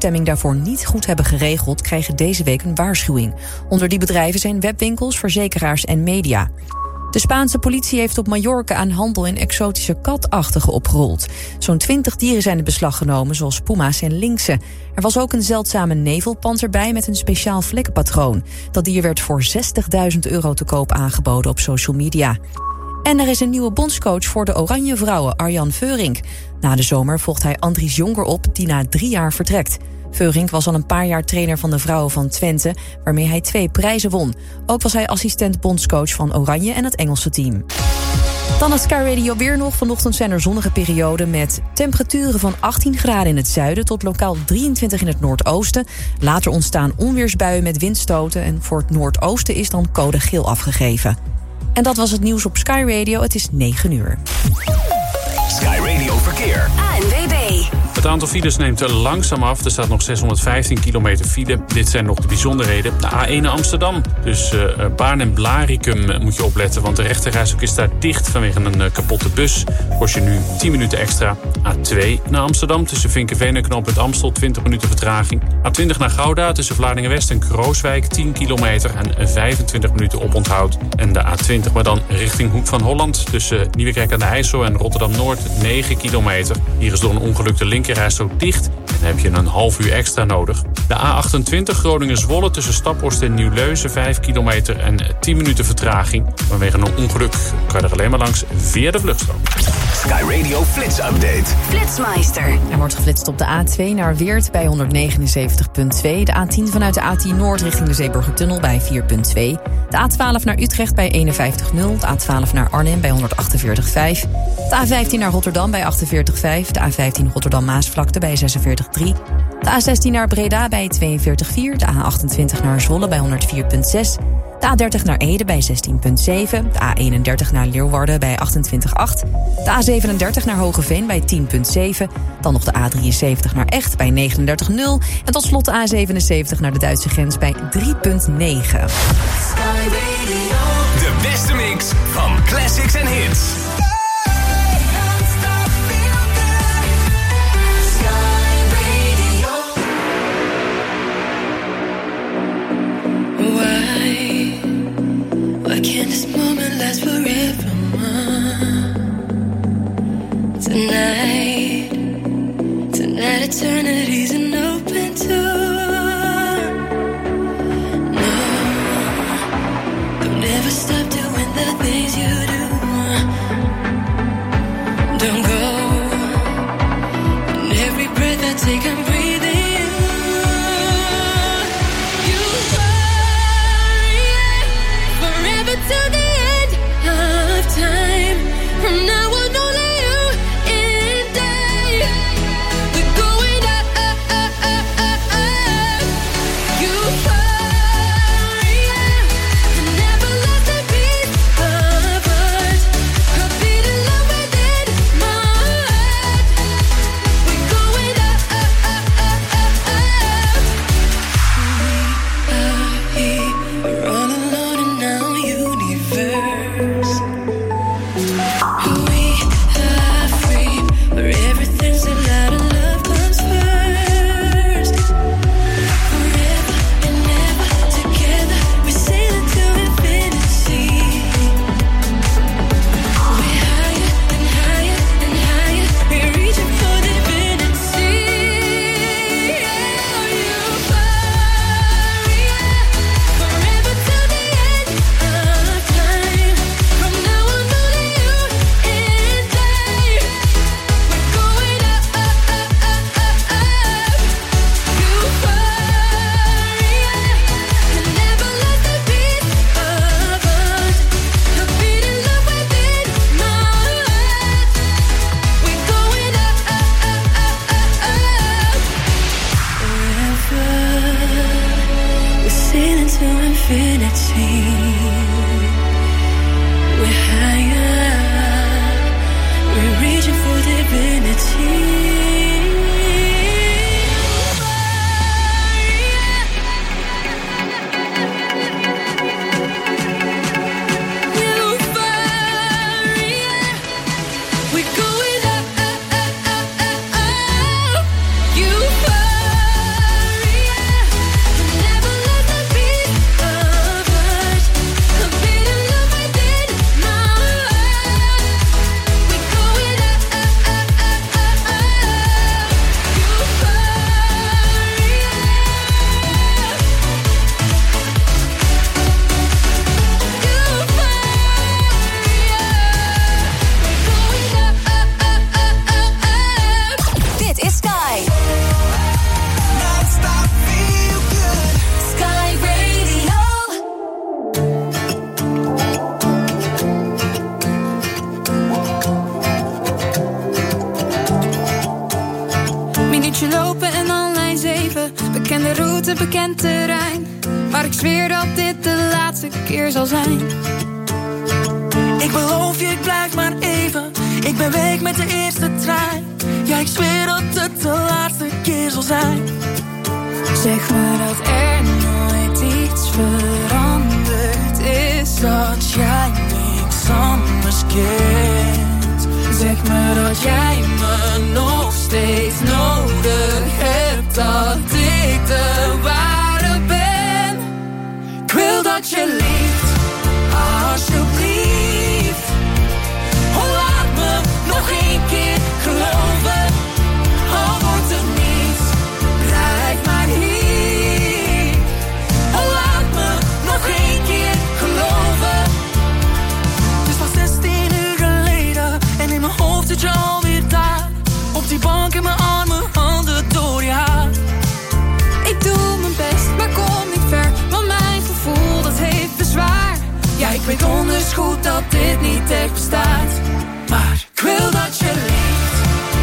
bestemming daarvoor niet goed hebben geregeld, krijgen deze week een waarschuwing. Onder die bedrijven zijn webwinkels, verzekeraars en media. De Spaanse politie heeft op Mallorca aan handel in exotische katachtigen opgerold. Zo'n 20 dieren zijn in beslag genomen, zoals puma's en lynxen. Er was ook een zeldzame nevelpanter bij met een speciaal vlekkenpatroon. Dat dier werd voor €60.000 te koop aangeboden op social media. En er is een nieuwe bondscoach voor de Oranje Vrouwen, Arjan Veurink. Na de zomer volgt hij Andries Jonker op, die na 3 jaar vertrekt. Veurink was al een paar jaar trainer van de vrouwen van Twente, waarmee hij 2 prijzen won. Ook was hij assistent bondscoach van Oranje en het Engelse team. Dan het Sky Radio weer nog. Vanochtend zijn er zonnige perioden met temperaturen van 18 graden in het zuiden tot lokaal 23 in het noordoosten. Later ontstaan onweersbuien met windstoten en voor het noordoosten is dan code geel afgegeven. En dat was het nieuws op Sky Radio. Het is 9 uur. Sky Radio Verkeer. ANWB. Het aantal files neemt langzaam af. Er staat nog 615 kilometer file. Dit zijn nog de bijzonderheden. De A1 naar Amsterdam. Dus Baarn en Blaricum moet je opletten. Want de rechterrijstrook is daar dicht vanwege een kapotte bus. Kost je nu 10 minuten extra. A2 naar Amsterdam. Tussen Vinkenveen en knooppunt Amstel 20 minuten vertraging. A20 naar Gouda. Tussen Vlaardingen-West en Krooswijk 10 kilometer en 25 minuten oponthoud. En de A20 maar dan richting Hoek van Holland. Tussen Nieuwekerk aan de IJssel en Rotterdam-Noord 9 kilometer. Hier is door een ongeluk de linkerrijstrook dicht. En dan heb je een half uur extra nodig. De A28 Groningen-Zwolle tussen Staphorst en Nieuw-Leuzen 5 kilometer en 10 minuten vertraging. Vanwege een ongeluk kan je er alleen maar langs via de vluchtstrook. Sky Radio Flits Update. Flitsmeister. Er wordt geflitst op de A2 naar Weert bij 179,2. De A10 vanuit de A10 Noord richting de Zeeburgertunnel bij 4,2. De A12 naar Utrecht bij 51,0. De A12 naar Arnhem bij 148,5. De A15 naar Rotterdam bij 48,5. De A15 Rotterdam-Maasvlakte bij 46,3. De A16 naar Breda bij 42,4. De A28 naar Zwolle bij 104,6. De A30 naar Ede bij 16,7. De A31 naar Leeuwarden bij 28,8. De A37 naar Hogeveen bij 10,7. Dan nog de A73 naar Echt bij 39,0. En tot slot de A77 naar de Duitse grens bij 3,9. De beste mix van classics en hits. Why can't this moment last forever? Tonight eternity's an open door. No, don't never stop doing the things you do. Don't go. And every breath I take, I'm breathing. To the end of time. From now on, only you and I. We're going up, up, up, up, up, up. Euphoria, I never lost a piece of us. A beat of love within my heart. We're going up, up, up, up, up, up. We are here, we're all alone and now you. We are free, where everything's allowed and love comes first. Forever and ever together, we sail into infinity. We're higher and higher and higher, we're reaching for divinity. Euphoria, forever till the end of time. From now on, only you and I. We're going up, up, up, up, up, up. Euphoria, I never lost a piece of us. A beat of love within my heart. We're going up, up, up, up, up, up. Forever, we're sailing to infinity. We're higher, we're reaching for divinity. Euphoria, we're going up, up, up, up, up, up. Euphoria. de route bekend terrein, maar ik zweer dat dit de laatste keer zal zijn. Ik beloof je, ik blijf maar even. Ik ben weg met de eerste trein. Ja, ik zweer dat het de laatste keer zal zijn. Zeg me dat er nooit iets veranderd is, Dat jij niks anders kent. zeg me dat jij me nog steeds nodig hebt, dat ik de ware ben. Ik wil dat je liegt, alsjeblieft. Oh, laat me nog één keer geloven. Al wordt het niets, blijf maar hier. Oh, laat me nog één keer geloven. Het is pas 16 uur geleden en in mijn hoofd zit je alweer daar. Op die bank in mijn armen, handen door je haar. Ik doe mijn best, maar kom niet ver, want mijn gevoel dat heeft bezwaar. Ja, ik weet donders goed dat dit niet echt bestaat. Maar ik wil dat je liegt,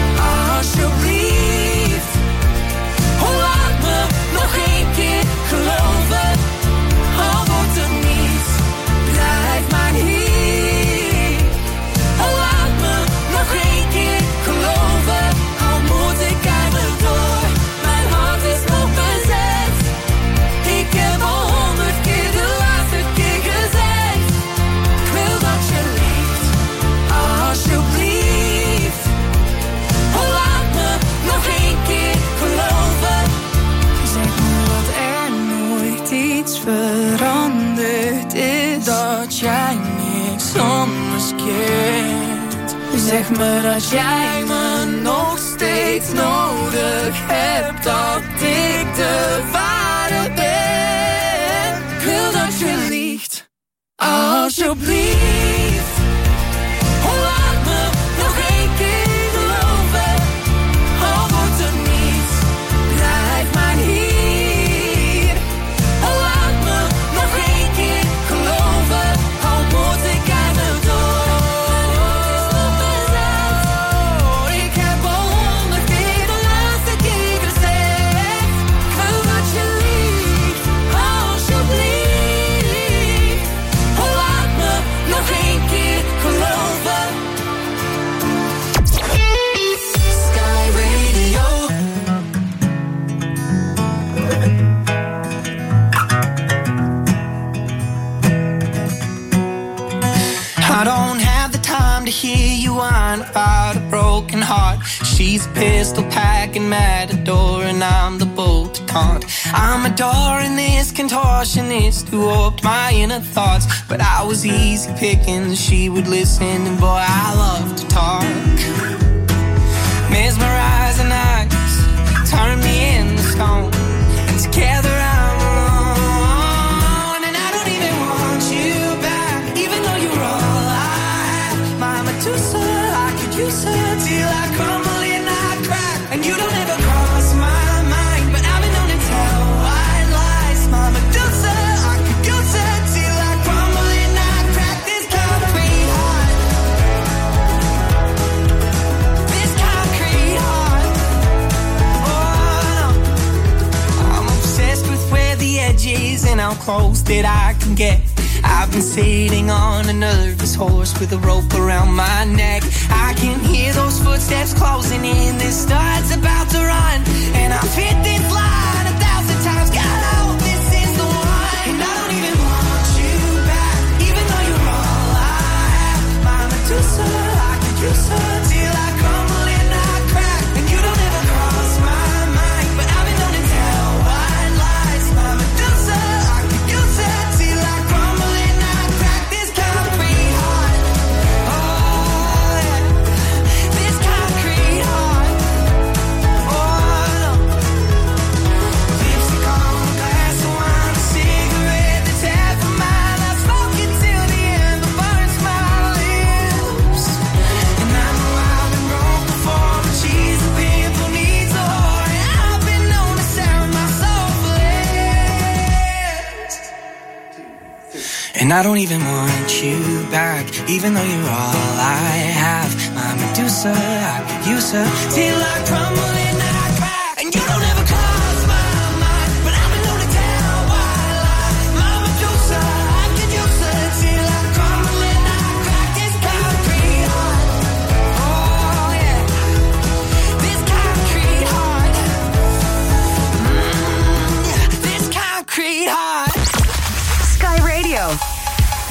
alsjeblieft. Oh, laat me nog één keer geloven. Al wordt het niets, blijf maar hier. Oh, laat me nog één keer geloven. Al moet ik eigenlijk door, mijn hart is nog bezet. Ik heb al 100 keer de laatste keer gezegd. Ik wil dat je liegt, alsjeblieft. Oh, laat me nog één keer geloven. Zeg me dat er nooit iets veranderd is, Dat jij niks anders kent. zeg me dat jij me nog steeds nodig hebt, dat ik de ware ben. Ik wil dat je liegt, alsjeblieft. Oh, laat me nog één keer geloven. Al wordt het niets, blijf maar hier. Oh, laat me nog één keer geloven. Al moet ik eigenlijk door. Ik heb al 100 keer de laatste keer gezegd. Ik wil dat je liegt, alsjeblieft. Oh, laat me nog één keer geloven. Sky Radio. I don't have the time to hear you whine about a broken heart. She's a pistol packing matador and I'm the bull to taunt. I'm adoring this contortionist who warped my inner thoughts, but I was easy picking, she would listen, and boy, I love to talk. Mesmerizing eyes turn me into stone, and together I'm alone, and I don't even want you back, even though you're all I have. My Medusa, I could use her till I crumble and I crack, and you don't ever cross my mind, but I've been known to tell white lies. My Medusa, I could use her till I crumble and I crack. This concrete heart, this concrete heart. Oh, no. I'm obsessed with where the edge is and how close that I can get. I've been sitting on a nervous horse with a rope around my neck. I can hear those footsteps closing in. This start's about to run, and I've hit this line 1,000 times. God, I hope this is the one. And I don't even want you back, even though you're all I have. My Medusa, I could use her till I crumble and I crack, and you don't ever cross my mind, but I've been known to tell white lies. My Medusa, I could use her till I crumble and I crack. This concrete heart, oh yeah, this concrete heart, oh no. Lipstick on a glass of wine, a cigarette that's half a mile. I smoke it till the end, but burns my lips. And I know I've been broke before, but she's a pimple needs a whore, and I've been known to sound my soul for less. And I don't even want you back, even though you're all I have. My Medusa, I could use her till I crumble and I crack, and you don't ever cross my mind,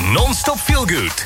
Non-stop feel good.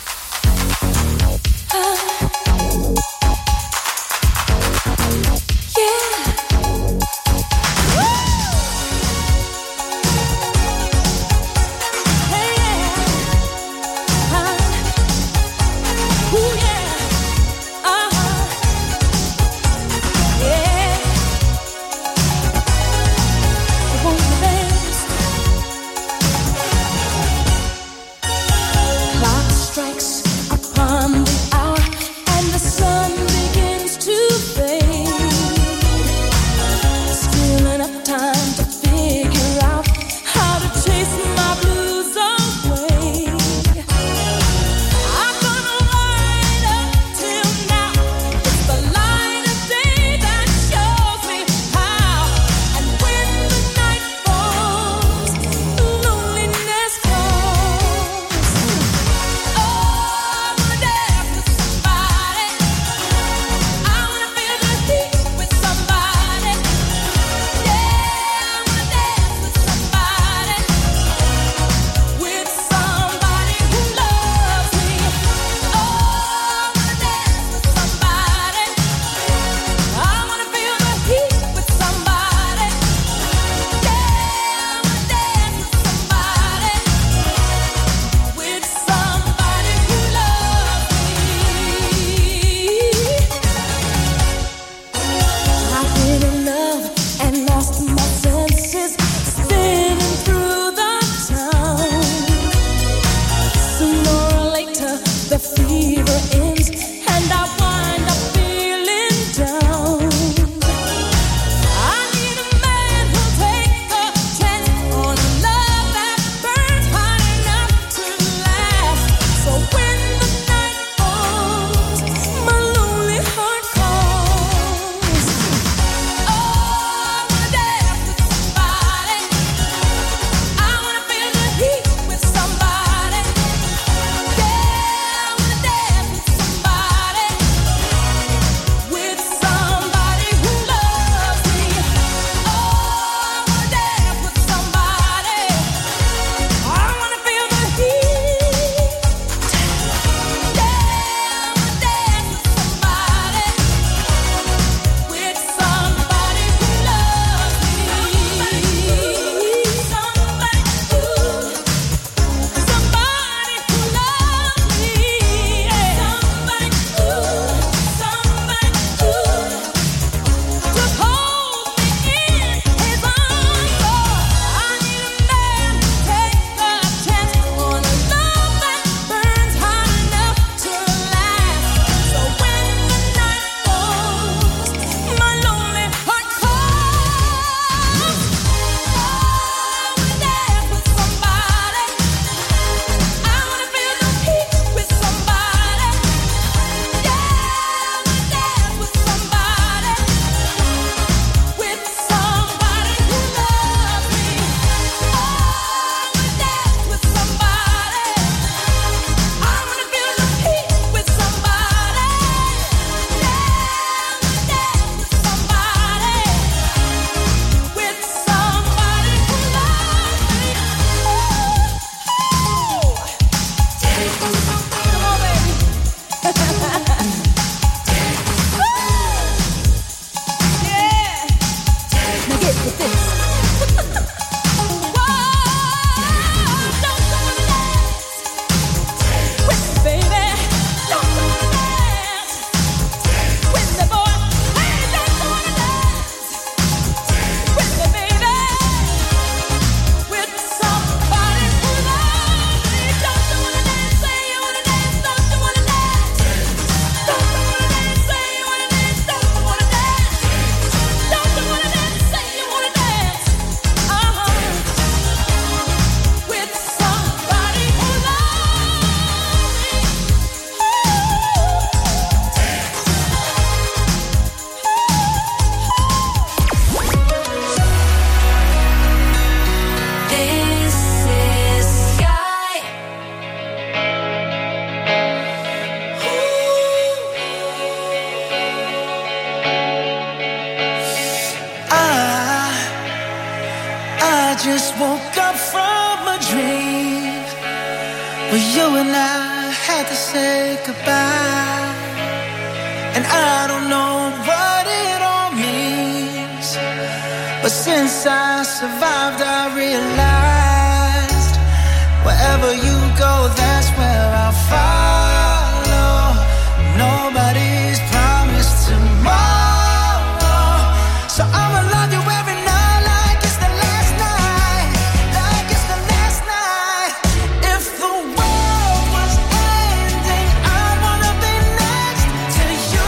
just woke up from a dream. Well, you and I had to say goodbye, and I don't know what it all means, but since I survived I realized wherever you go, that's where I'll follow. Nobody's promised tomorrow, so I'ma love you every night like it's the last night, like it's the last night. If the world was ending, I'd wanna be next to you.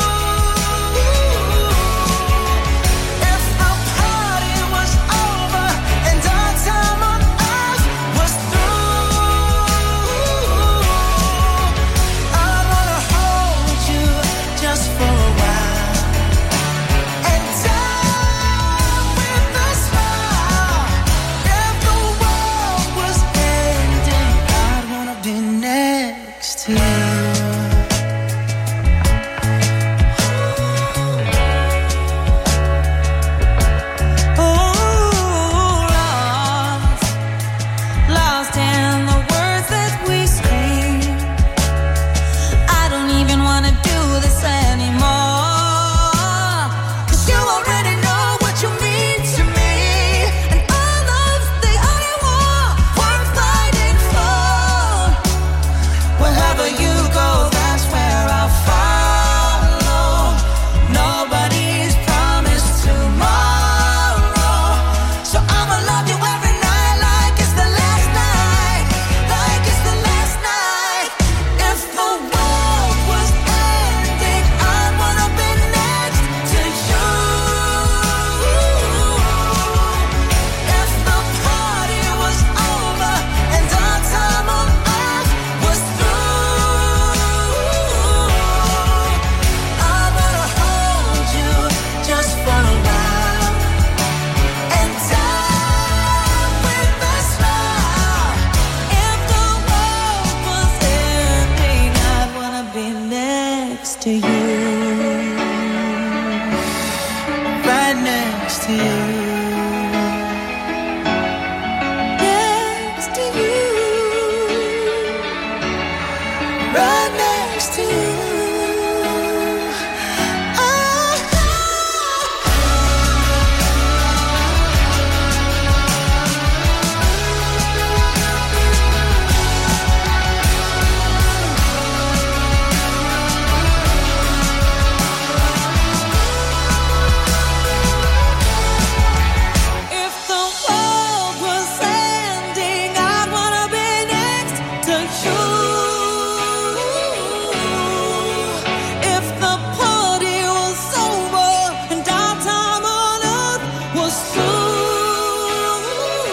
If the party was over and our time on earth was through, I'd wanna hold you just for a while and die with a smile. If the world was ending, I'd wanna be next to you. Lost in the words that we scream. I don't even wanna do this anymore, 'cause you already know what you mean to me, and all of the other war worth fighting for. Wherever you go, that's where I'll follow. Nobody's promised tomorrow, so I'ma love you every night like it's the last night, like it's the last night. If the world was ending, I'd wanna be next to you. If the party was over and our time on earth was through, I'd wanna hold you just for a while and die with a smile. If the world was ending, I'd wanna be next to you, right next to you, next to you, right next to you. If the world was ending, I'd wanna be next to you. If the party was over and our time on earth was through,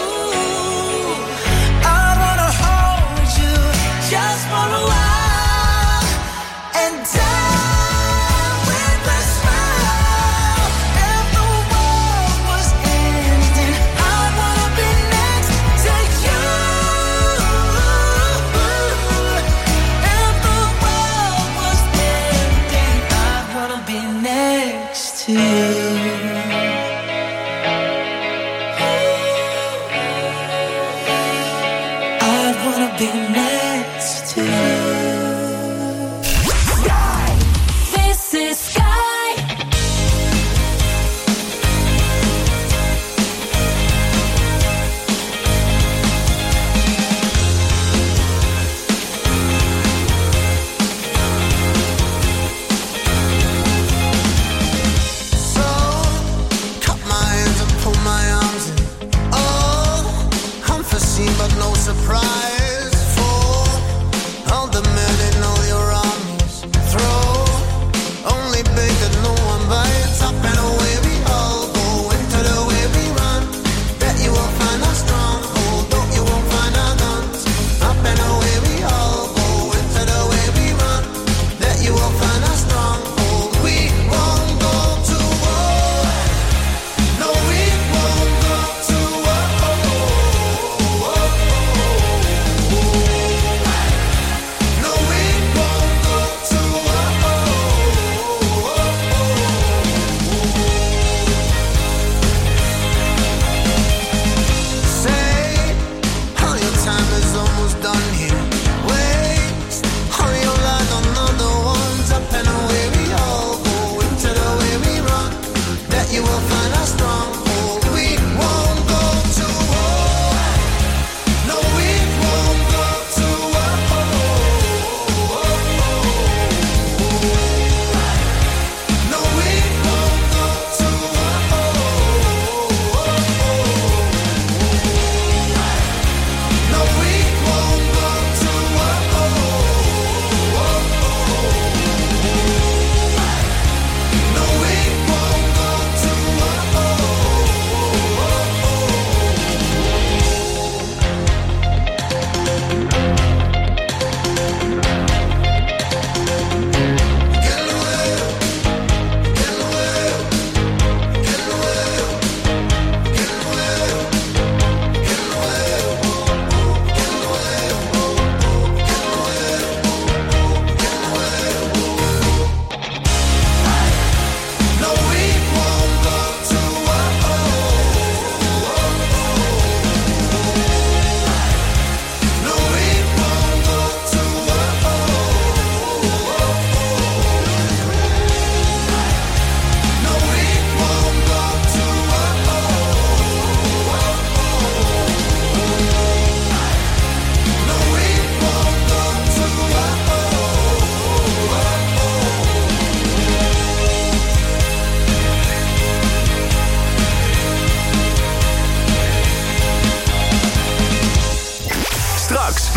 I'd wanna hold you just for a while and die with a smile. If the world was ending, I'd wanna be next to you. If the world was ending, I'd wanna be next to you. I'd wanna be next to you. This is Sky. So, cup my hands and pull my arms in. Oh, unforeseen but no surprise. For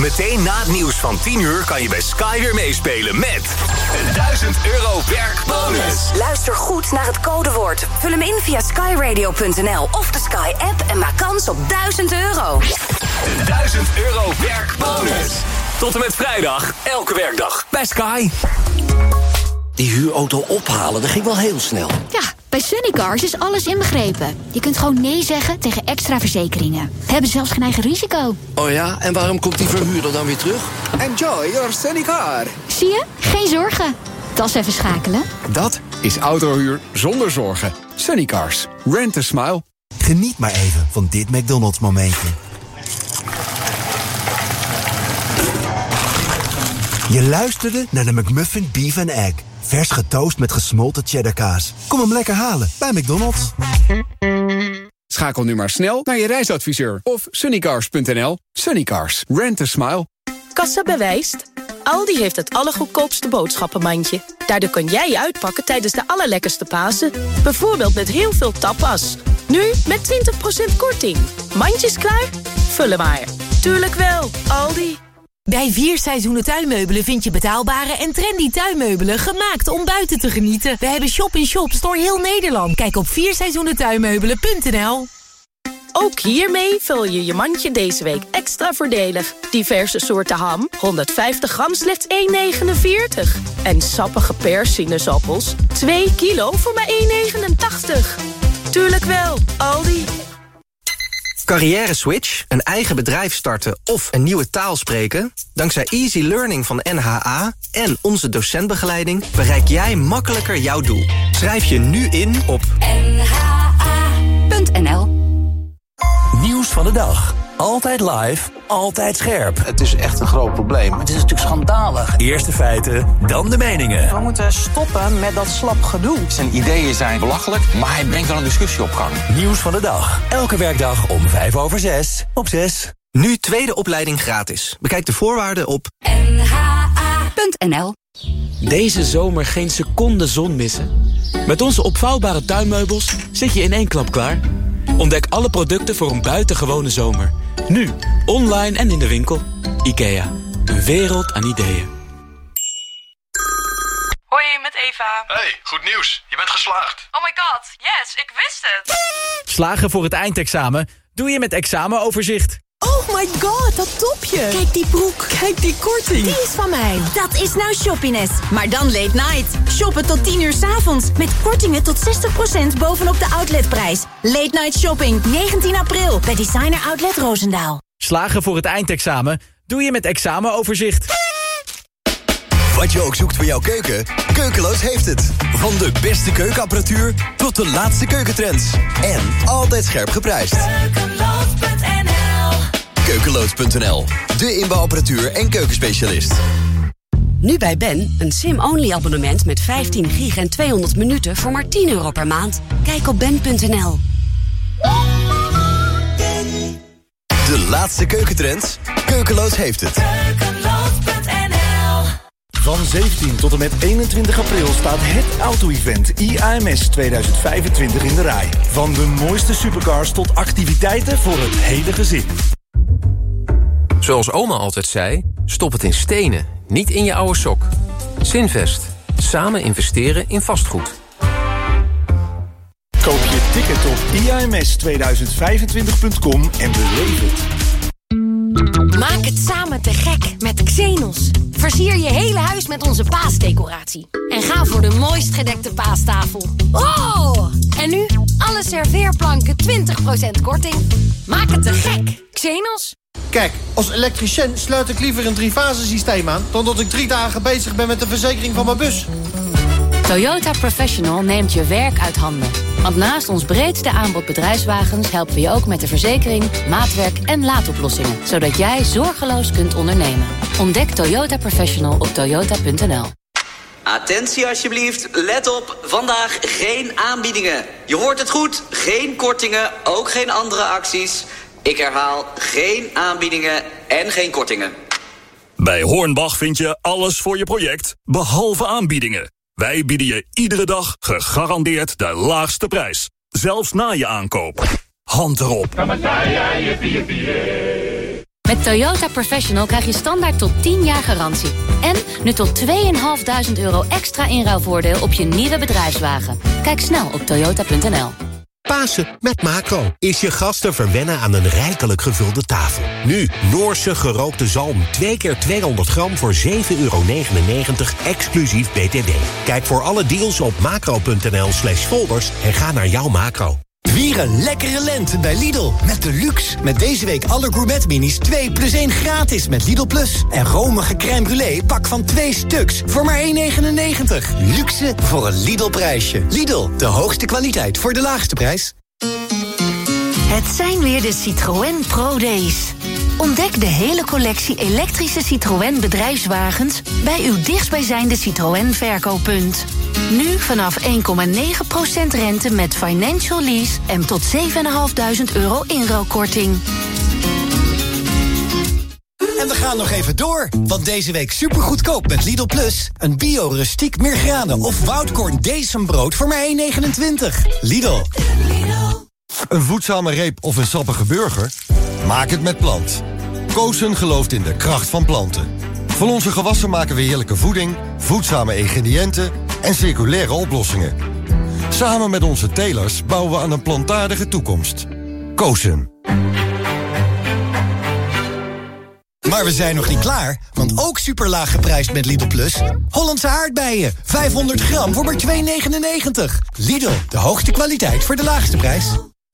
Meteen na het nieuws van 10 uur kan je bij Sky weer meespelen met een €1000 werkbonus. Luister goed naar het codewoord. Vul hem in via skyradio.nl of de Sky-app en maak kans op €1000. Een €1000 werkbonus. Tot en met vrijdag, elke werkdag bij Sky. Die huurauto ophalen, dat ging wel heel snel. Ja, bij Sunnycars is alles inbegrepen. Je kunt gewoon nee zeggen tegen extra verzekeringen. We hebben zelfs geen eigen risico. Oh ja, en waarom komt die verhuurder dan weer terug? Enjoy your Sunnycar. Zie je? Geen zorgen. Tas even schakelen. Dat is autohuur zonder zorgen. Sunnycars. Rent a smile. Geniet maar even van dit McDonald's momentje. Je luisterde naar de McMuffin Beef and Egg. Vers getoast met gesmolten cheddarkaas. Kom hem lekker halen bij McDonald's. Schakel nu maar snel naar je reisadviseur of sunnycars.nl. Sunnycars. Rent a smile. Kassa bewijst. Aldi heeft het allergoedkoopste boodschappenmandje. Daardoor kan jij uitpakken tijdens de allerlekkerste Pasen. Bijvoorbeeld met heel veel tapas. Nu met 20% korting. Mandjes klaar? Vullen maar. Tuurlijk wel, Aldi. Bij 4 Seizoenen Tuinmeubelen vind je betaalbare en trendy tuinmeubelen gemaakt om buiten te genieten. We hebben shop-in-shops door heel Nederland. Kijk op 4seizoenentuinmeubelen.nl. Ook hiermee vul je je mandje deze week extra voordelig. Diverse soorten ham, 150 gram, slechts €1,49. En sappige perssinezappels, 2 kilo voor maar €1,89. Tuurlijk wel, Aldi. Carrière switch, een eigen bedrijf starten of een nieuwe taal spreken? Dankzij Easy Learning van NHA en onze docentbegeleiding bereik jij makkelijker jouw doel. Schrijf je nu in op nha.nl. Nieuws van de dag. Altijd live, altijd scherp. Het is echt een groot probleem. Het is natuurlijk schandalig. Eerst de feiten, dan de meningen. We moeten stoppen met dat slap gedoe. Zijn ideeën zijn belachelijk, maar hij brengt wel een discussie op gang. Nieuws van de dag. Elke werkdag om 5:05 op 6. Nu tweede opleiding gratis. Bekijk de voorwaarden op nha.nl. Deze zomer geen seconde zon missen? Met onze opvouwbare tuinmeubels zit je in één klap klaar. Ontdek alle producten voor een buitengewone zomer. Nu, online en in de winkel. IKEA, een wereld aan ideeën. Hoi, met Eva. Hey, goed nieuws. Je bent geslaagd. Oh my god, yes, ik wist het. Slagen voor het eindexamen doe je met examenoverzicht. Oh my god, dat topje. Kijk die broek. Kijk die korting. Die is van mij. Dat is nou Shoppiness. Maar dan late night. Shoppen tot 10 uur 's avonds. Met kortingen tot 60% bovenop de outletprijs. Late night shopping. 19 april. Bij Designer Outlet Roosendaal. Slagen voor het eindexamen doe je met examenoverzicht. Wat je ook zoekt voor jouw keuken, Keukeloos heeft het. Van de beste keukenapparatuur tot de laatste keukentrends. En altijd scherp geprijsd. Keukeloos.nl, de inbouwapparatuur en keukenspecialist. Nu bij Ben, een SIM-only abonnement met 15 gig en 200 minuten voor maar €10 per maand. Kijk op ben.nl. De laatste keukentrends, Keukeloos heeft het. Van 17 tot en met 21 april staat het auto-event IAMS 2025 in de rij. Van de mooiste supercars tot activiteiten voor het hele gezin. Zoals oma altijd zei, stop het in stenen, niet in je oude sok. Zinvest. Samen investeren in vastgoed. Koop je ticket op IAMS2025.com en beleef het. Maak het samen te gek met Xenos. Versier je hele huis met onze paasdecoratie. En ga voor de mooist gedekte paastafel. Oh! En nu alle serveerplanken 20% korting. Maak het te gek. Xenos. Kijk, als elektricien sluit ik liever een 3-fasensysteem aan dan dat ik 3 dagen bezig ben met de verzekering van mijn bus. Toyota Professional neemt je werk uit handen. Want naast ons breedste aanbod bedrijfswagens helpen we je ook met de verzekering, maatwerk en laadoplossingen. Zodat jij zorgeloos kunt ondernemen. Ontdek Toyota Professional op toyota.nl. Attentie alsjeblieft, let op, vandaag geen aanbiedingen. Je hoort het goed, geen kortingen, ook geen andere acties. Ik herhaal, geen aanbiedingen en geen kortingen. Bij Hornbach vind je alles voor je project, behalve aanbiedingen. Wij bieden je iedere dag gegarandeerd de laagste prijs. Zelfs na je aankoop. Hand erop. Met Toyota Professional krijg je standaard tot 10 jaar garantie. En nu tot €2.500 extra inruilvoordeel op je nieuwe bedrijfswagen. Kijk snel op toyota.nl. Pasen met Macro is je gasten verwennen aan een rijkelijk gevulde tafel. Nu Noorse gerookte zalm 2 keer 200 gram voor €7,99 exclusief BTW. Kijk voor alle deals op macro.nl/folders en ga naar jouw Macro. Vier een lekkere lente bij Lidl. Met Deluxe. Met deze week alle gourmet minis 2 + 1 gratis met Lidl Plus. En romige crème brûlée pak van 2 stuks voor maar €1,99. Luxe voor een Lidl prijsje. Lidl, de hoogste kwaliteit voor de laagste prijs. Het zijn weer de Citroën Pro Days. Ontdek de hele collectie elektrische Citroën bedrijfswagens bij uw dichtstbijzijnde Citroën verkooppunt. Nu vanaf 1,9% rente met financial lease en tot €7.500 inruilkorting. En we gaan nog even door, want deze week supergoedkoop met Lidl Plus. Een bio-rustiek meergranen of woudkorn decembrood voor maar €1,29. Lidl. Een voedzame reep of een sappige burger? Maak het met Plant. Koosen gelooft in de kracht van planten. Van onze gewassen maken we heerlijke voeding, voedzame ingrediënten en circulaire oplossingen. Samen met onze telers bouwen we aan een plantaardige toekomst. Koosen. Maar we zijn nog niet klaar, want ook superlaag geprijsd met Lidl Plus. Hollandse aardbeien, 500 gram voor maar €2,99. Lidl, de hoogste kwaliteit voor de laagste prijs.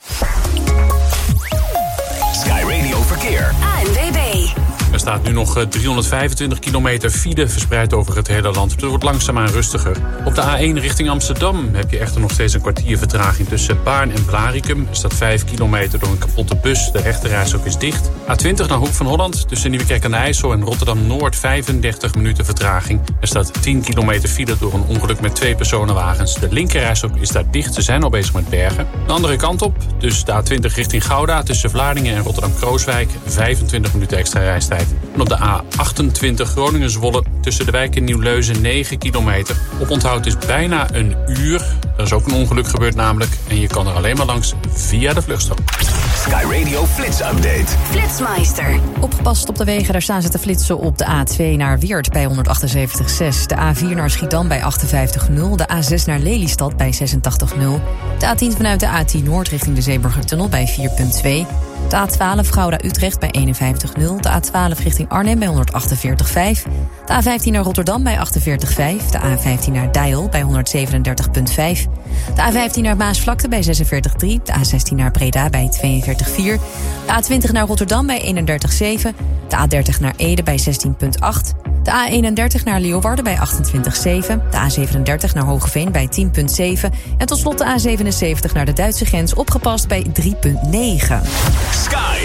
Sky Radio Verkeer. ANWB. Er staat nu nog 325 kilometer file verspreid over het hele land. Het wordt langzaamaan rustiger. Op de A1 richting Amsterdam heb je echter nog steeds een kwartier vertraging tussen Baarn en Blaricum. Er staat 5 kilometer door een kapotte bus. De rechterrijstrook is dicht. A20 naar Hoek van Holland tussen Nieuwekerk aan de IJssel en Rotterdam-Noord 35 minuten vertraging. Er staat 10 kilometer file door een ongeluk met 2 personenwagens. De linkerrijstrook is daar dicht. Ze zijn al bezig met bergen. De andere kant op, dus de A20 richting Gouda tussen Vlaardingen en Rotterdam-Krooswijk 25 minuten extra reistijd. En op de A28 Groningen-Zwolle tussen de wijken Nieuw-Leuzen 9 kilometer. Op onthoud is bijna een uur. Er is ook een ongeluk gebeurd namelijk. En je kan er alleen maar langs via de vluchtstrook. Sky Radio Flits Update. Flitsmeister. Opgepast op de wegen, daar staan ze te flitsen op de A2 naar Weert bij 178,6. De A4 naar Schiedam bij 58,0. De A6 naar Lelystad bij 86,0. De A10 vanuit de A10 Noord richting de Zeeburgertunnel bij 4,2. De A12 Gouda-Utrecht bij 51,0. De A12 richting Arnhem bij 148,5. De A15 naar Rotterdam bij 48,5. De A15 naar Dijl bij 137,5. De A15 naar Maasvlakte bij 46,3. De A16 naar Breda bij 42,4. De A20 naar Rotterdam bij 31,7. De A30 naar Ede bij 16,8. De A31 naar Leeuwarden bij 28,7. De A37 naar Hoogeveen bij 10,7. En tot slot de A77 naar de Duitse grens opgepast bij 3,9. Sky.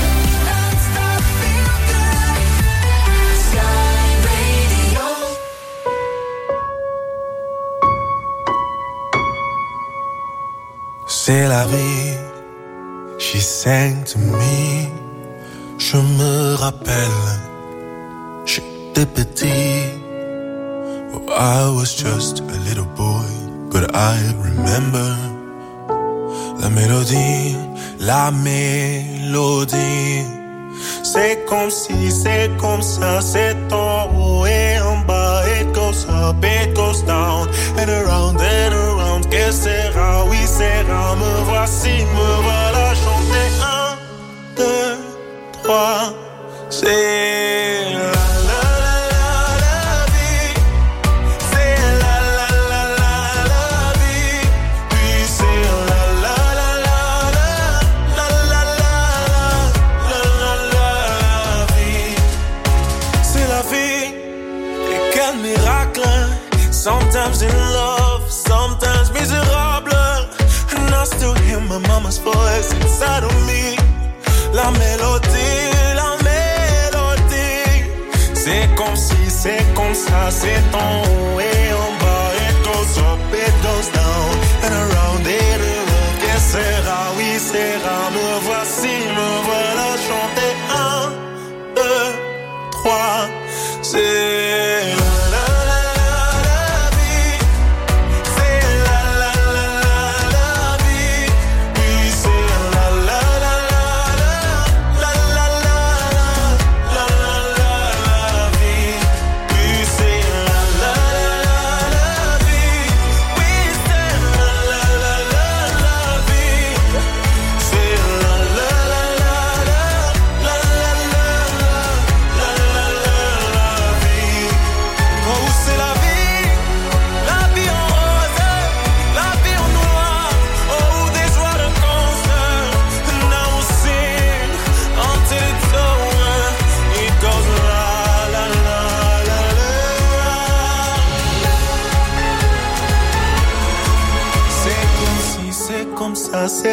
C'est la vie, she sang to me. Je me rappelle, j'étais petit. Oh, I was just a little boy, but I remember la mélodie, la mélodie. C'est comme si, c'est comme ça, c'est en haut et en bas. It goes up, it goes down, and around, que sera, oui sera. Me voici, me voilà chanter 1, 2, 3. C'est la la la la la vie. C'est la la la la la vie. Puis c'est la la la la la la la la la la vie. C'est la vie. Et quel miracle. Sometimes in love, sometimes miserable. And I still hear my mama's voice inside of me. La mélodie, la mélodie. C'est comme si, c'est comme ça, c'est en haut et en bas. It goes up, it goes down, and around it, que sera, oui sera. Me voici, me voilà chanter 1, 2, 3. C'est la la la la vie. C'est la la la la la vie. Oui, c'est la la la la la la la la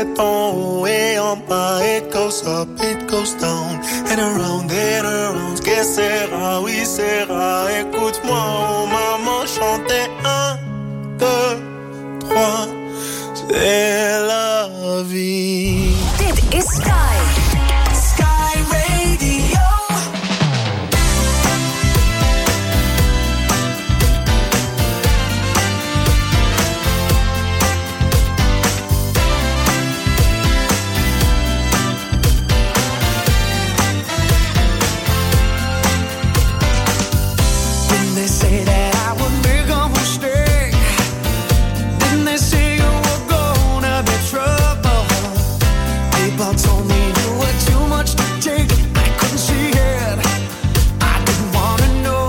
c'est en haut et en bas. It goes up, it goes down, and around, que sera, oui sera. Écoute-moi, oh maman, chanter 1, 2, 3. C'est la vie. Dit is Sky. Sky Radio. Didn't they say that I would make a mistake? Didn't they say you were gonna be trouble? People told me you were too much to take. I couldn't see it. I didn't wanna know.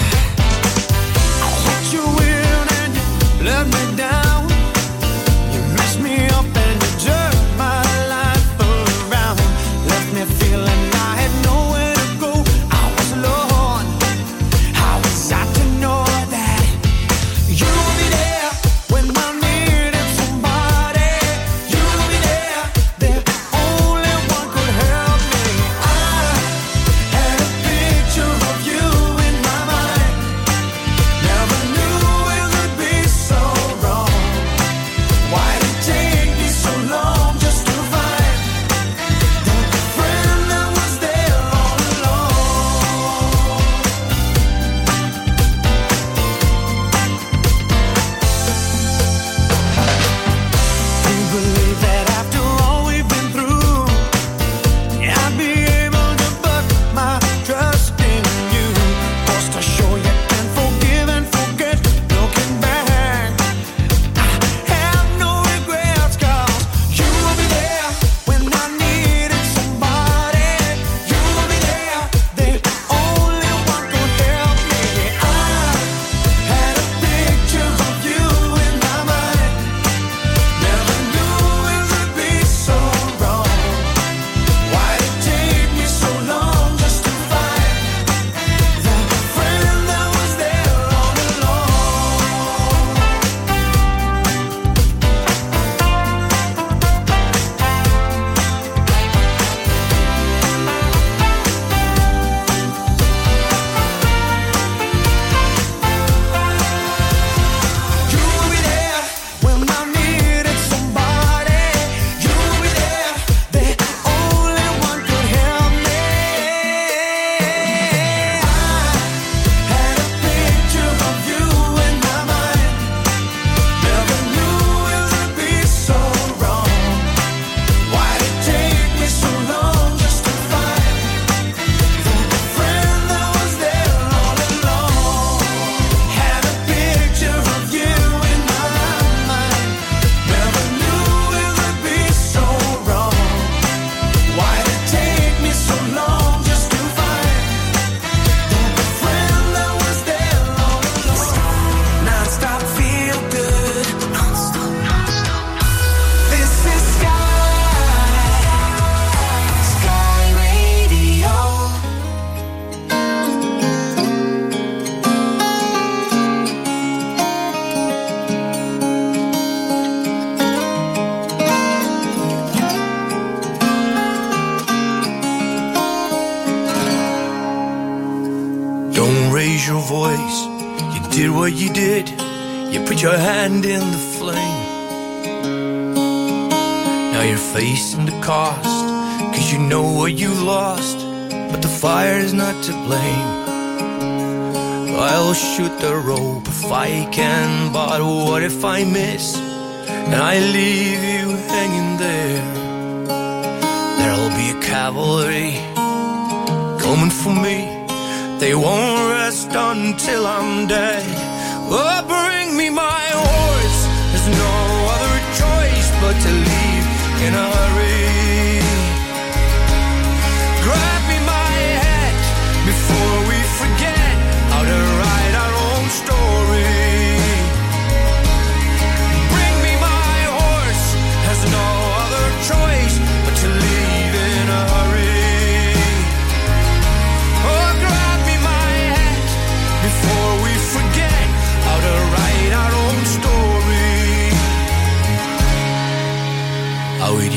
I let you in and you let me down. You messed me up and you turned my life around. Left me feeling I had nowhere to go. I was alone. How was I to know that you'll be there when I needed somebody? You'll be there, the only one could help me. I had a picture of you in my mind. Never knew it would be so wrong. Why did it take me so long just to find the friend that was there all along? Do you believe that after all we've been through, I'd be able to put my trust in you? Was to show you can forgive and forget. Looking back, I have no regrets, 'cause you'll be there when I needed somebody. You'll be there, the only one could help me. I had a picture of you in my mind. Never knew it would be so wrong. Why did it take me so long just to find the friend that was there all along? You'll be there when I needed somebody. You'll be there, the only one could help me. I had a picture of you in my mind. Never knew it would be so wrong. Why did it take me so long just to find the friend that was there all along? Had a picture of you in my mind. Never knew it would be so wrong. Why did it take me so long just to find the friend that was there all along? Non-stop feel good. This is Sky Radio. Don't raise your voice. You did what you did. You put your hand in the flame. Now you're facing the cost, 'cause you know what you lost. But the fire's not to blame. I'll shoot the rope if I can, but what if I miss and I leave you hanging there? There'll be a cavalry coming for me. They won't rest until I'm dead. Oh, bring me my horse. There's no other choice but to leave in a hurry. Grab me my hat before we forget how to write our own story. Bring me my horse. There's no other choice but to leave in a hurry. Oh, grab me my hat before we forget how to write our own story. How we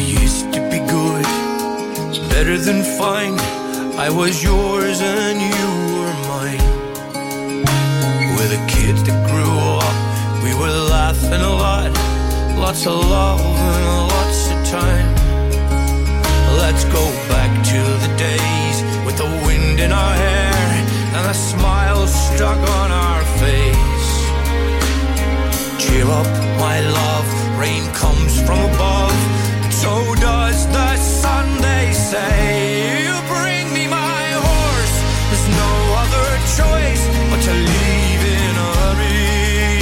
better than fine. I was yours and you were mine. We're the kids that grew up. We were laughing a lot. Lots of love and lots of time. Let's go back to the days with the wind in our hair and a smile stuck on our face. Cheer up, my love, rain comes from above. So does the sun, they say. You bring me my horse. There's no other choice but to leave in a hurry.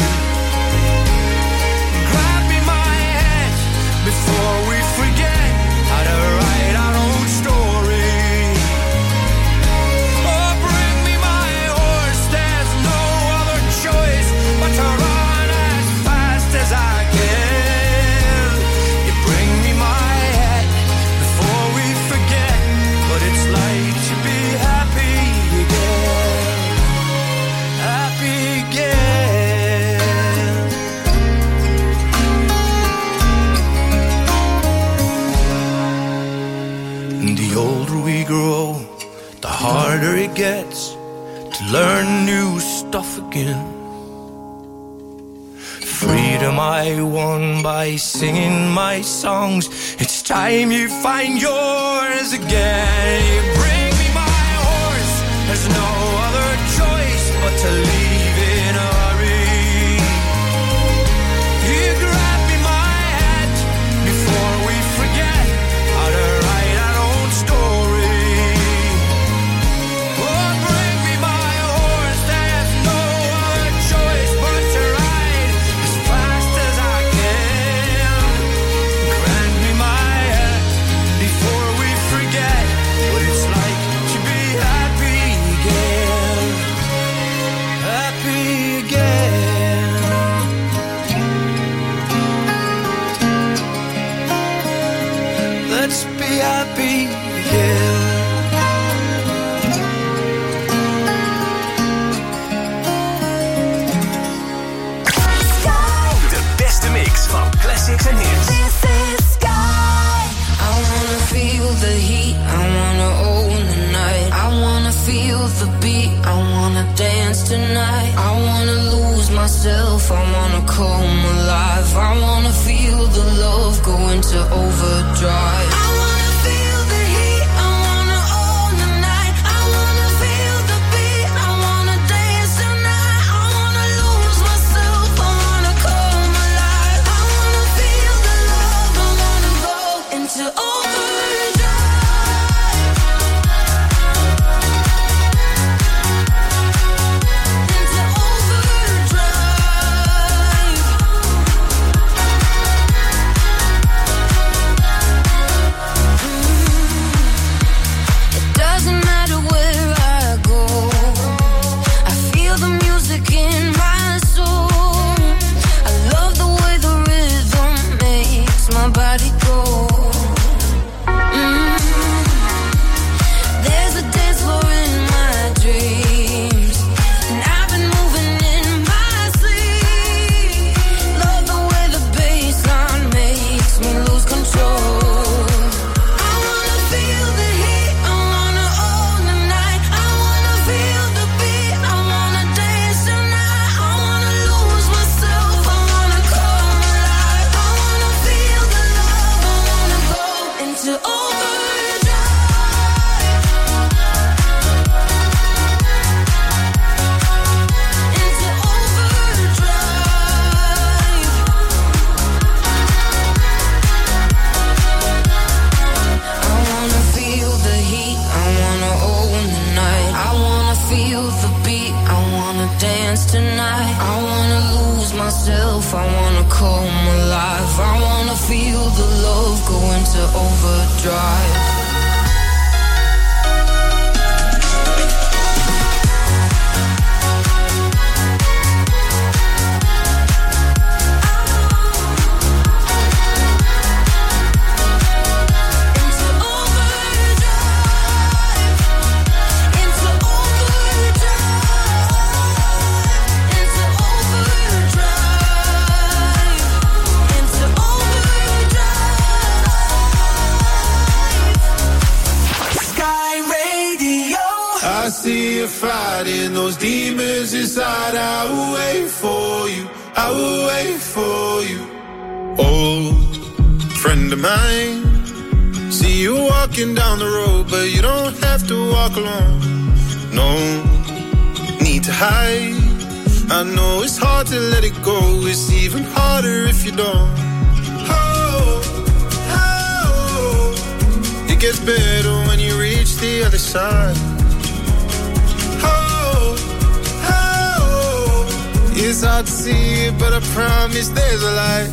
Grab me my hand before we forget how to write our own story. Oh, bring me my horse. There's no other choice but to run as fast as I can. You bring me my hat before we forget what it's like to be happy again. Happy again. And the older we grow, the harder it gets to learn new stuff again. Freedom I won by singing my songs. It's time you find yours again. You bring me my horse. There's no other choice but to leave in a hurry. You grab me my hat before we forget how to write our own story. Oh, bring me my horse. There's no other choice but to ride as fast as I can. Grant me my hat before we forget what it's like to be happy again. Happy again. Let's be happy again. De beste mix van classics en hits. This is Sky. I wanna feel the heat, I wanna own the night. I wanna feel the beat, I wanna dance tonight. I wanna lose myself, I wanna come alive. I wanna feel the love go into overdrive. I wanna feel the heat, I wanna own the night. I wanna feel the beat, I wanna dance tonight. I wanna lose myself, I wanna come alive. I wanna feel the love, I wanna go into myself, I wanna come alive. I wanna feel the love go into overdrive. see you fighting those demons inside. I will wait for you, I will wait for you. Old friend of mine, see you walking down the road, but you don't have to walk alone. No need to hide. I know it's hard to let it go. It's even harder if you don't. Oh, oh, it gets better when you reach the other side. Oh, oh, it's hard to see it, but I promise there's a light.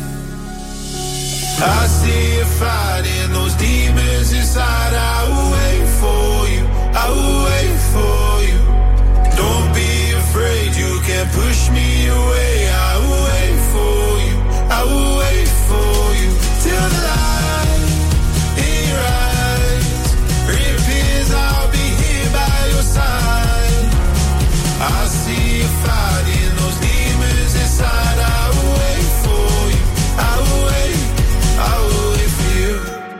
I see you fighting those demons inside. I will wait for you, I will wait for you. Don't be afraid, you can't push me away. I will wait for you, I will wait for you. Till the light in your eyes reappears, I'll be here by your side. I see you fighting those demons inside. I will wait for you, I will wait, I will wait for you.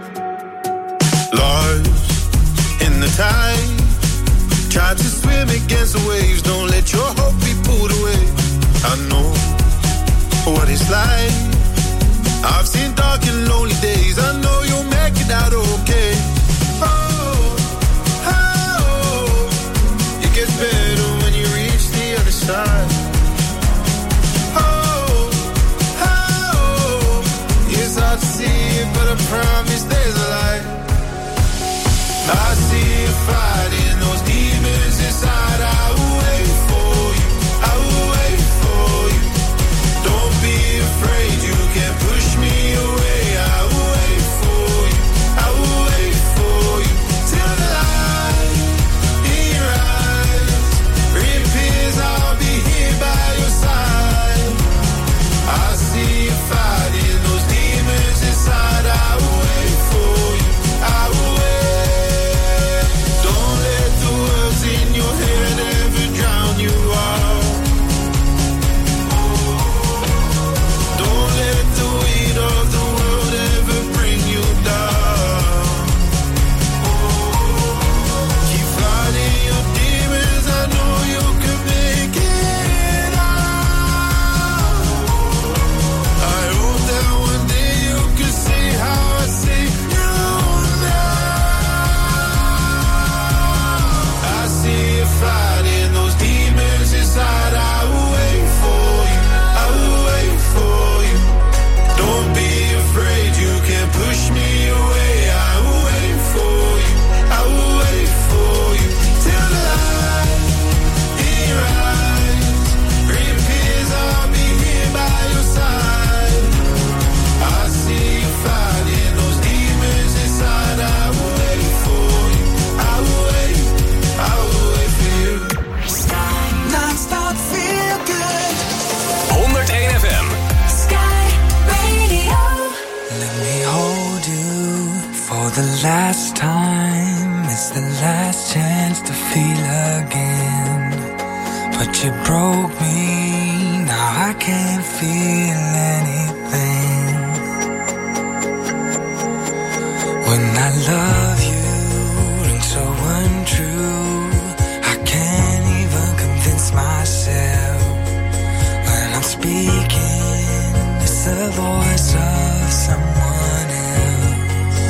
Lost in the tide, try to swim against the waves. Don't let your hope be pulled away. I know what it's like. I've seen dark and lonely days. I know you'll make it out okay. Oh, oh, it gets better when you reach the other side. Oh, oh, it's hard to see it, but I promise there's a light. I see you fighting those demons inside. I will wait for you, I will wait for you. Don't be afraid, you can't push me away. I will wait for you, I will wait for you. Till the light in your eyes reappears, I'll be here by your side. I see you fighting those demons inside. I will wait for you, I will wait. In your head ever drown you out. Don't let the weight of the world ever bring you down. Keep fighting your demons, I know you can make it out. I hope that one day you can see how I see you now. I see you fighting those demons inside. I will wait for you, I will wait for you. Don't be afraid, you can't push me away. I will wait for you, I will wait for you. Till the light in your eyes reappears, I'll be here by your side. I see you fighting those demons inside. I will wait for you, I will wait, I will wait for you. Non-stop feel good. 101 FM. Sky Radio. Let me hold you for the last time. It's the last chance to feel again. But you broke me, now I can't feel anything. When I love you, and so untrue, I can't even convince myself. When I'm speaking, it's the voice of someone else.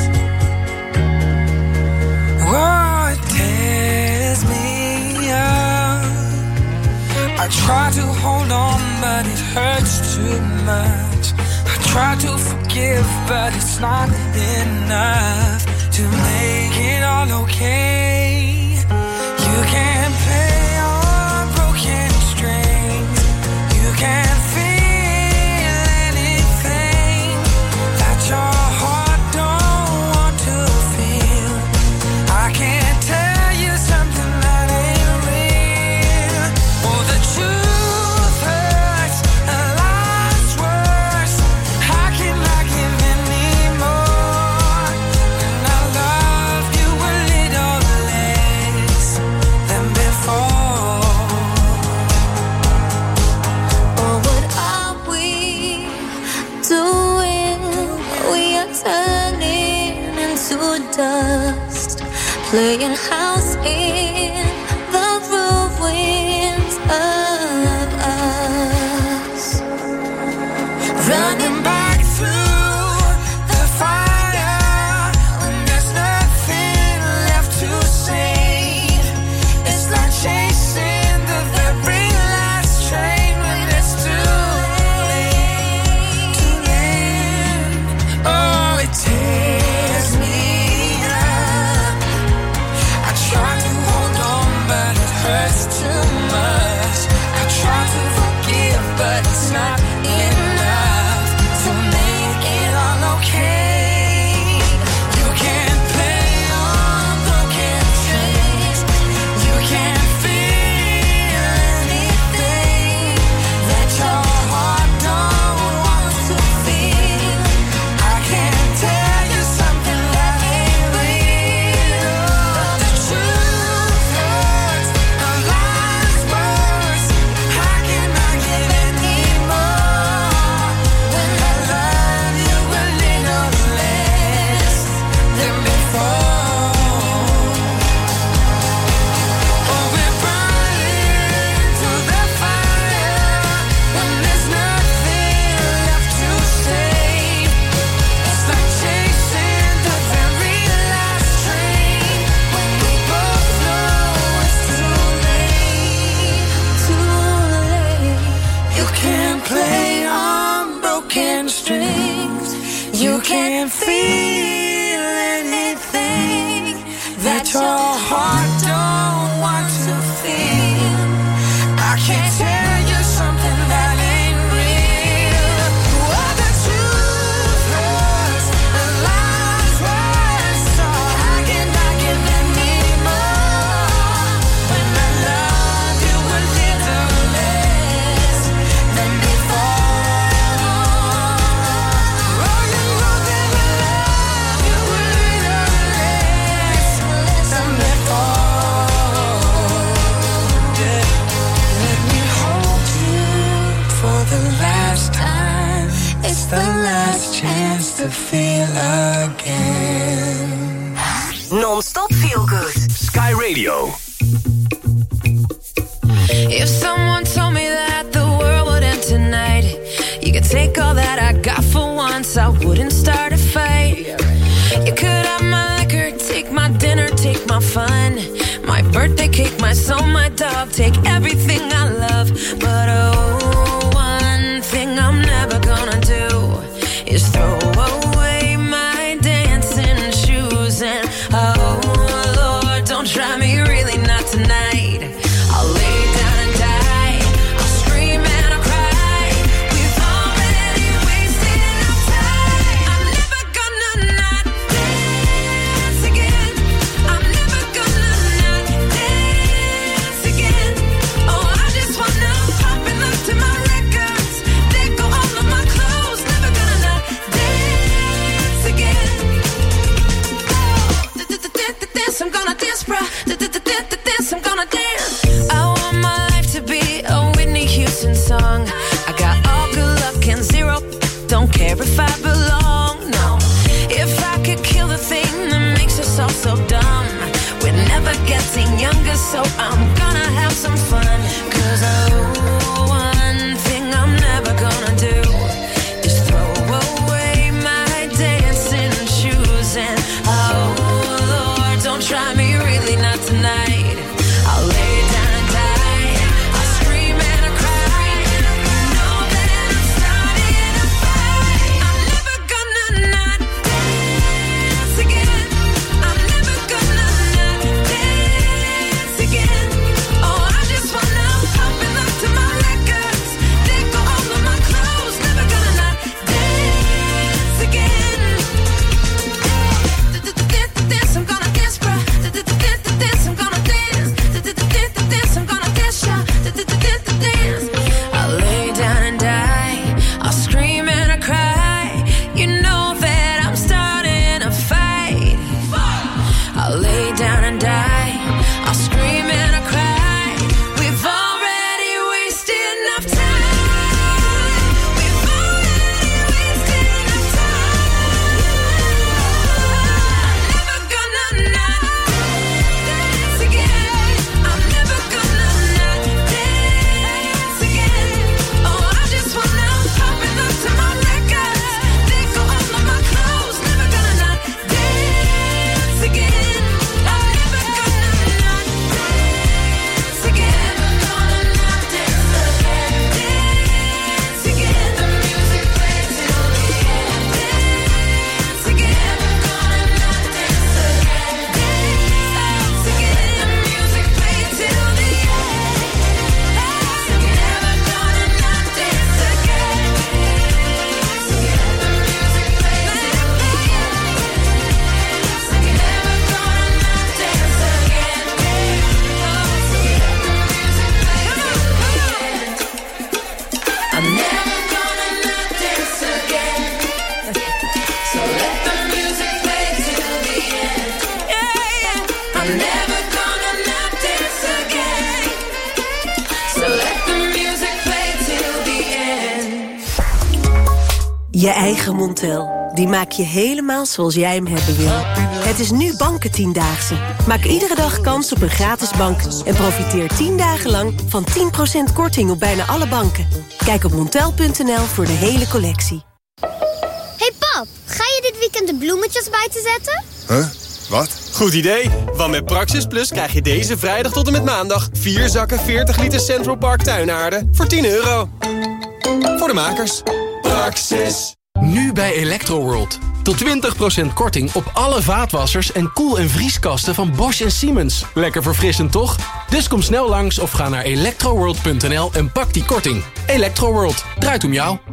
Oh, it tears me up. I try to hold on, but it hurts too much. I try to forgive, but it's not enough to make it all okay. You can't play on broken strings. You can't feel anything that your heart don't want to feel. I can't tell you something that ain't real. Oh, the truth hurts, and life's worse. How can I give anymore when I love you a little less than before? Oh, what are we doing? We are turning into dust, playing house in the your heart don't want to feel. I can't tell you something that ain't real. What the truth hurts, the lies worse, so I cannot give them anymore. When I love you a little less than before. Oh, you know that I love you a little less than before. Yeah. Let me hold you for the last time. It's the last chance to feel again. Non-stop feel good. Sky Radio. If someone told me that the world would end tonight, you could take all that I got for once, I wouldn't start a fight. You could have my liquor, take my dinner, take my fun, my birthday cake, my soul, my dog, take everything I love. But oh, one thing I'm never gonna do is throw away my dancing shoes. And oh Lord, don't try me, really not tonight. I'll lay down and die, I'll scream and I'll cry. We've already wasted enough time. I'm never gonna not dance again. I'm never gonna not dance again. Oh, I just wanna pop and look to my records. They go all of my clothes. Never gonna not dance again. Dance, I'm gonna dance, bruh. Dance, I'm gonna dance. I want my life to be a Whitney Houston song. I got all good luck and zero. Don't care if I belong, no. If I could kill the thing that makes us all so dumb, we're never getting younger, so I'm gonna have some fun. 'Cause oh, one thing I'm never gonna do is throw away my dancing shoes. And oh Lord, don't try me, really not tonight. I'll lay down and die, I'll scream and I'll cry. You know that I'm starting a fight. I'm never gonna not dance again. I'm never gonna not dance again. Oh, I just wanna pop and look to my records. They go all of my clothes. Never gonna not dance again. Dance, I'm gonna dance, bruh. Dance, I'm gonna dance. Dance, I'm gonna dance, yeah. Dance. I'll lay down and die, I'll scream and I cry. You know that I'm starting a fight. I'll lay down and die, I'll scream and I cry. We've already wasted enough time. We've already wasted enough time. I'm never gonna not dance again. I'm never gonna not dance again. Oh, I just wanna pop and look to my records. They go all of my clothes. Never gonna not dance again. I'm never gonna not dance again. Gonna not dance again. Dance again. The music plays till the end. Dance again. Gonna not dance again. Dance again. The music plays till the end. Never gonna not dance again. Dance again. The music plays till the end. Never gonna not dance again. I'm never gonna not dance again. So let the music play till the end. Yeah. I'm never gonna not dance again. So let the music play till the end. Je eigen Montel. Die maak je helemaal zoals jij hem hebben wil. Het is nu Bankentiendaagse. Maak iedere dag kans op een gratis bank. En profiteer 10 dagen lang van 10% korting op bijna alle banken. Kijk op montel.nl voor de hele collectie. Hey pap, ga je dit weekend de bloemetjes buiten zetten? Huh? Wat? Goed idee, want met Praxis Plus krijg je deze vrijdag tot en met maandag 4 zakken 40 liter Central Park tuinaarde voor €10. Voor de makers. Praxis. Nu bij Electroworld. Tot 20% korting op alle vaatwassers en koel- en vrieskasten van Bosch en Siemens. Lekker verfrissend, toch? Dus kom snel langs of ga naar electroworld.nl en pak die korting. Electroworld, draait om jou.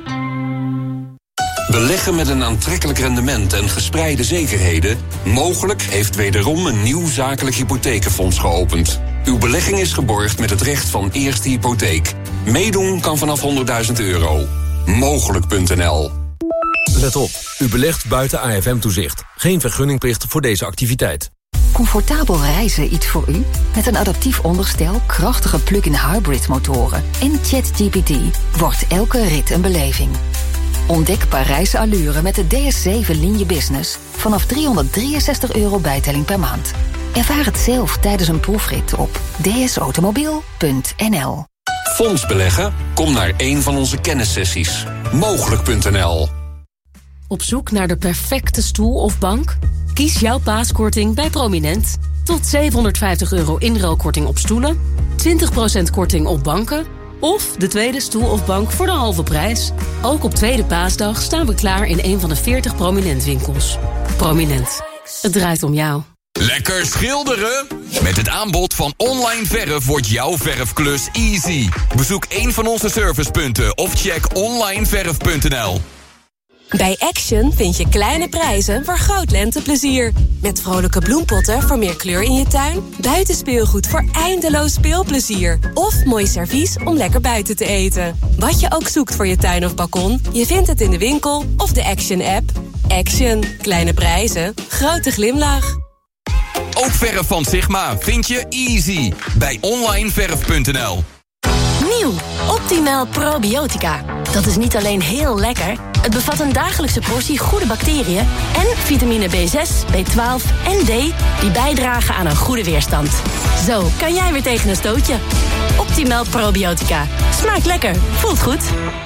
Beleggen met een aantrekkelijk rendement en gespreide zekerheden? Mogelijk heeft wederom een nieuw zakelijk hypothekenfonds geopend. Uw belegging is geborgd met het recht van eerste hypotheek. Meedoen kan vanaf €100.000. Mogelijk.nl. Let op, u belegt buiten AFM-toezicht. Geen vergunningplicht voor deze activiteit. Comfortabel reizen iets voor u? Met een adaptief onderstel, krachtige plug-in hybrid motoren en ChatGPT wordt elke rit een beleving. Ontdek Parijse allure met de DS7 Linie Business vanaf €363 bijtelling per maand. Ervaar het zelf tijdens een proefrit op dsautomobiel.nl. Fonds beleggen? Kom naar een van onze kennissessies. Mogelijk.nl. Op zoek naar de perfecte stoel of bank? Kies jouw paaskorting bij Prominent. Tot €750 inruilkorting op stoelen, 20% korting op banken of de tweede stoel of bank voor de halve prijs. Ook op Tweede Paasdag staan we klaar in een van de 40 Prominent winkels. Prominent. Het draait om jou. Lekker schilderen? Met het aanbod van Online Verf wordt jouw verfklus easy. Bezoek een van onze servicepunten of check onlineverf.nl. Bij Action vind je kleine prijzen voor groot lenteplezier. Met vrolijke bloempotten voor meer kleur in je tuin, buitenspeelgoed voor eindeloos speelplezier of mooi servies om lekker buiten te eten. Wat je ook zoekt voor je tuin of balkon, je vindt het in de winkel of de Action-app. Action. Kleine prijzen, grote glimlach. Ook verf van Sigma vind je easy bij onlineverf.nl. Nieuw, Optimal Probiotica. Dat is niet alleen heel lekker, het bevat een dagelijkse portie goede bacteriën en vitamine B6, B12 en D die bijdragen aan een goede weerstand. Zo kan jij weer tegen een stootje. Optimal Probiotica. Smaakt lekker, voelt goed.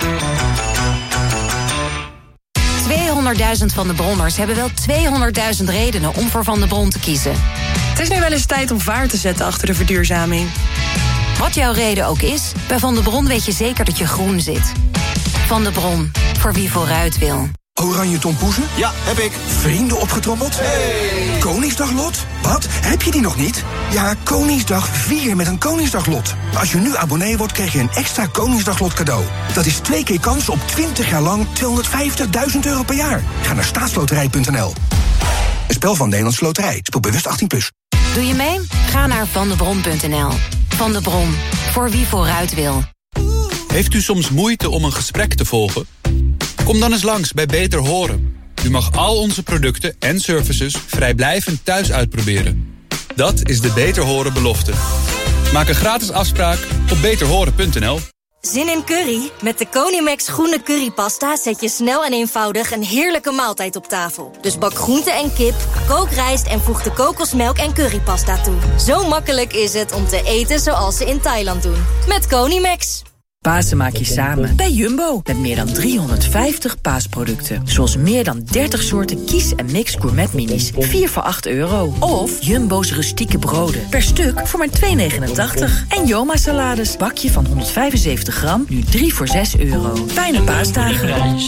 200.000 Van de Bronners hebben wel 200.000 redenen om voor Van de Bron te kiezen. Het is nu wel eens tijd om vaart te zetten achter de verduurzaming. Wat jouw reden ook is, bij Van de Bron weet je zeker dat je groen zit. Van de Bron, voor wie vooruit wil. Oranje tompoezen? Ja, heb ik. Vrienden opgetrommeld? Hey. Koningsdaglot? Wat? Heb je die nog niet? Ja, Koningsdag 4 met een Koningsdaglot. Als je nu abonnee wordt, krijg je een extra Koningsdaglot cadeau. Dat is 2 keer kans op 20 jaar lang €250.000 per jaar. Ga naar staatsloterij.nl. Een spel van Nederlandse Loterij. Speel bewust 18+. Doe je mee? Ga naar vandebron.nl. Van de Bron, voor wie vooruit wil. Heeft u soms moeite om een gesprek te volgen? Kom dan eens langs bij Beter Horen. U mag al onze producten en services vrijblijvend thuis uitproberen. Dat is de Beter Horen belofte. Maak een gratis afspraak op beterhoren.nl. Zin in curry? Met de Conimax groene currypasta zet je snel en eenvoudig een heerlijke maaltijd op tafel. Dus bak groente en kip, kook rijst en voeg de kokosmelk en currypasta toe. Zo makkelijk is het om te eten zoals ze in Thailand doen. Met Conimax. Pasen maak je samen bij Jumbo. Met meer dan 350 paasproducten. Zoals meer dan 30 soorten kies- en mix gourmet minis. 4 voor €8. Of Jumbo's rustieke broden. Per stuk voor maar €2,89. En Joma salades. Bakje van 175 gram. Nu 3 voor €6. Fijne paasdagen.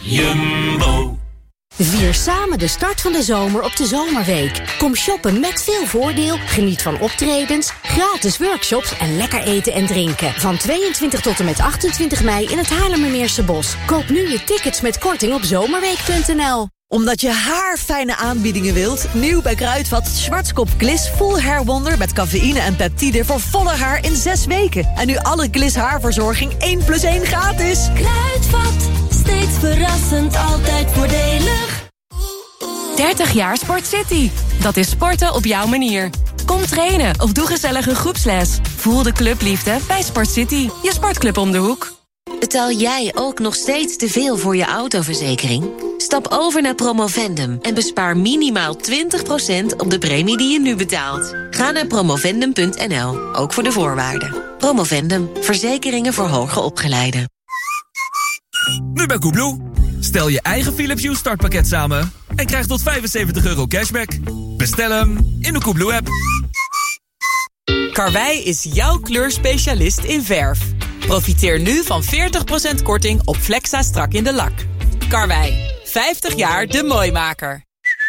Jumbo. Vier samen de start van de zomer op de Zomerweek. Kom shoppen met veel voordeel, geniet van optredens, gratis workshops en lekker eten en drinken. Van 22 tot en met 28 mei in het Haarlemmermeerse Bos. Koop nu je tickets met korting op zomerweek.nl. Omdat je haarfijne aanbiedingen wilt, nieuw bij Kruidvat Schwarzkopf Gliss Full Hair Wonder met cafeïne en peptide voor volle haar in 6 weken. En nu alle Gliss haarverzorging 1+1 gratis. Kruidvat, steeds verrassend, altijd voordelig. 30 jaar Sport City. Dat is sporten op jouw manier. Kom trainen of doe gezellig een groepsles. Voel de clubliefde bij Sport City, je sportclub om de hoek. Betaal jij ook nog steeds te veel voor je autoverzekering? Stap over naar Promovendum en bespaar minimaal 20% op de premie die je nu betaalt. Ga naar promovendum.nl, ook voor de voorwaarden. Promovendum, verzekeringen voor hoger opgeleiden. Nu bij Coolblue. Stel je eigen Philips Hue startpakket samen en krijg tot €75 cashback. Bestel hem in de Coolblue-app. Karwei is jouw kleurspecialist in verf. Profiteer nu van 40% korting op Flexa strak in de lak. Karwei, 50 jaar de Mooimaker.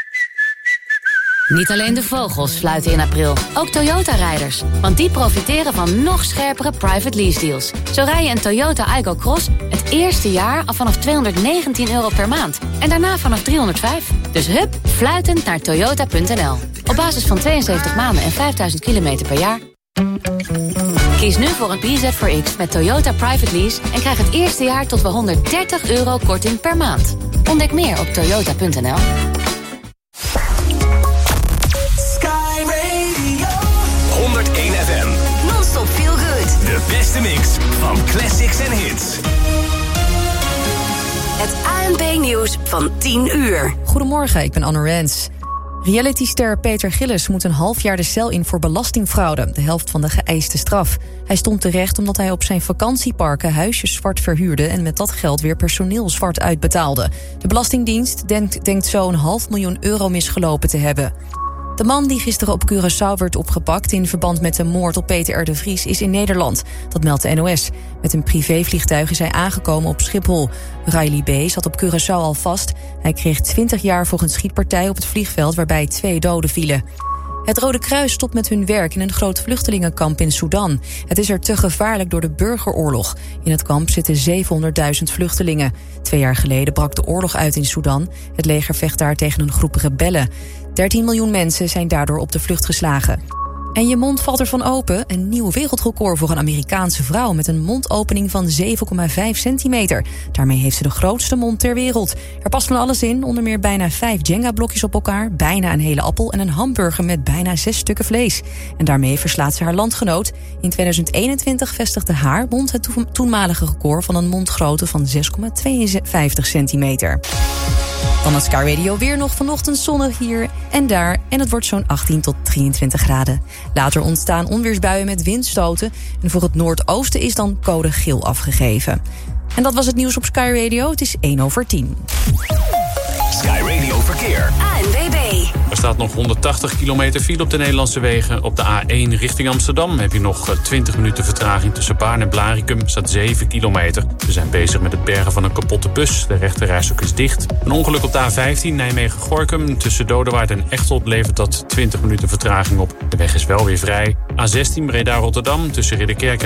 Niet alleen de vogels fluiten in april, ook Toyota-rijders. Want die profiteren van nog scherpere private lease deals. Zo rij je een Toyota Aygo Cross het eerste jaar al vanaf €219 per maand. En daarna vanaf €305. Dus hup, fluitend naar toyota.nl. Op basis van 72 maanden en 5000 kilometer per jaar. Kies nu voor een PZ4X met Toyota Private Lease en krijg het eerste jaar tot wel €130 korting per maand. Ontdek meer op toyota.nl. Sky Radio 101 FM. Non-stop feel good. De beste mix van classics en hits. Het ANP-nieuws van 10 uur. Goedemorgen, ik ben Anne Rens. Realityster Peter Gillis moet een half jaar de cel in voor belastingfraude. De helft van de geëiste straf. Hij stond terecht omdat hij op zijn vakantieparken huisjes zwart verhuurde en met dat geld weer personeel zwart uitbetaalde. De Belastingdienst denkt zo €500.000 misgelopen te hebben. De man die gisteren op Curaçao werd opgepakt in verband met de moord op Peter R. de Vries is in Nederland. Dat meldt de NOS. Met een privévliegtuig is hij aangekomen op Schiphol. Riley B. zat op Curaçao al vast. Hij kreeg 20 jaar voor een schietpartij op het vliegveld waarbij 2 doden vielen. Het Rode Kruis stopt met hun werk in een groot vluchtelingenkamp in Sudan. Het is er te gevaarlijk door de burgeroorlog. In het kamp zitten 700.000 vluchtelingen. 2 jaar geleden brak de oorlog uit in Sudan. Het leger vecht daar tegen een groep rebellen. 13 miljoen mensen zijn daardoor op de vlucht geslagen. En je mond valt ervan open. Een nieuw wereldrecord voor een Amerikaanse vrouw met een mondopening van 7,5 centimeter. Daarmee heeft ze de grootste mond ter wereld. Er past van alles in, onder meer bijna 5 Jenga-blokjes op elkaar, bijna een hele appel en een hamburger met bijna 6 stukken vlees. En daarmee verslaat ze haar landgenoot. In 2021 vestigde haar mond het toenmalige record van een mondgrootte van 6,52 centimeter. Dan het Sky Radio weer nog vanochtend zonnig hier en daar. En het wordt zo'n 18 tot 23 graden. Later ontstaan onweersbuien met windstoten. En voor het noordoosten is dan code geel afgegeven. En dat was het nieuws op Sky Radio. Het is 1:10. Sky Radio Verkeer. ANWB. Er staat nog 180 kilometer file op de Nederlandse wegen. Op de A1 richting Amsterdam heb je nog 20 minuten vertraging tussen Baarn en Blaricum. Staat 7 kilometer. We zijn bezig met het bergen van een kapotte bus. De rechterrijstrook is dicht. Een ongeluk op de A15 Nijmegen-Gorinchem. Tussen Dodewaard en Echteld levert dat 20 minuten vertraging op. De weg is wel weer vrij. A16 Breda-Rotterdam tussen Ridderkerk